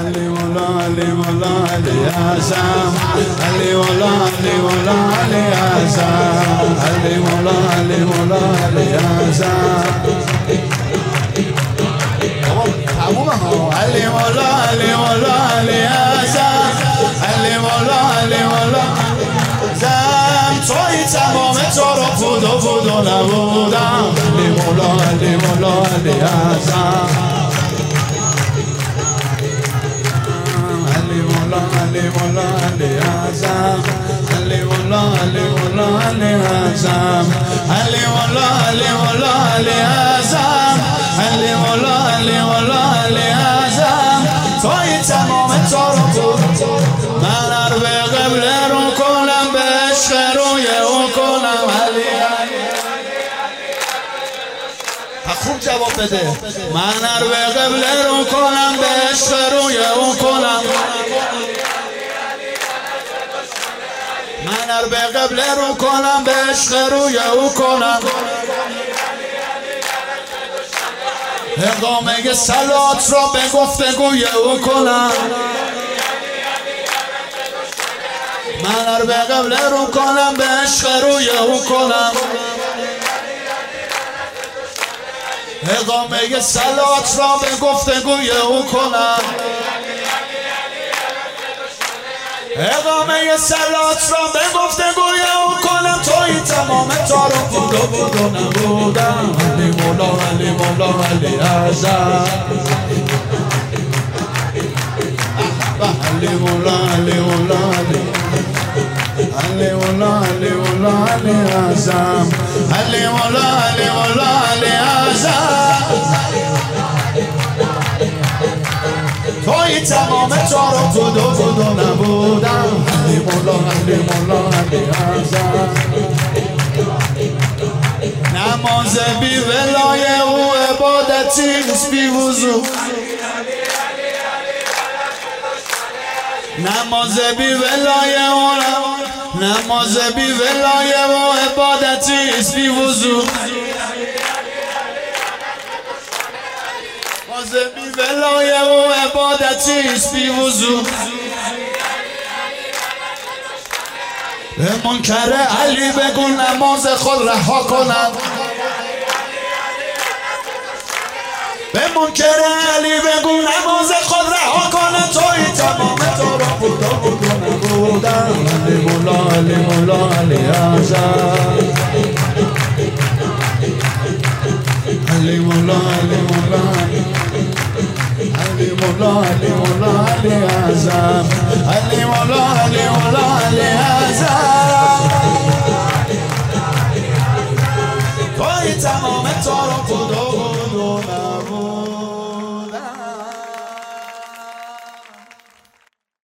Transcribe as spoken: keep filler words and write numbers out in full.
علی مولا علی مولا علی اعظم علی مولا علی مولا علی اعظم علی مولا علی مولا علی اعظم تمومه ها علی مولا علی مولا علی اعظم علی مولا علی مولا زم توی تمام تو رو بود و بود و نبودم علی مولا علی مولا علی اعظم علی مولا علی مولا علی اعظم علی مولا علی مولا علی اعظم علی مولا علی مولا علی اعظم علی مولا علی مولا علی اعظم توی تمام تو رو بود من هر به قبله رو کنم به عشق روی او کنم علی خوب جواب بده من هر به قبله رو کنم به عشق روی او کنم من هر به قبله رو کنم به عشق روی او کنم اقامه صلات را به گفتگوی او کنم من هر به قبله رو کنم به عشق روی او کنم اقامه صلات را به گفتگوی او کنم اقامه صلات را به گفتگوی او کنم توی تمام تارو بود و بود و نبودم علی مولا علی مولا علی اعظم علی مولا علی مولا علی علی مولا علی مولا علی اعظم علی مولا علی مولا علی اعظم توی تمام تارو بود و بود و نبودم علی مولا علی مولا علی اعظم نماز بی ولای او عبادتی نیست بی وضو نماز بی ولای او نماز بی ولای او عبادتی نیست بی وضو نماز بی ولای او عبادتی نیست بی وضو به منکر علی بگو نماز خود رها کنند به منکر علی بگو نماز خود رها کنند توی تمام تو را بود و بود و نبودم علی مولا علی مولا علی اعظم علی مولا علی مولا علی مولا علی مولا علی اعظم علی مولا علی مولا علی اعظم توی تمام تو را بود و بود و نبود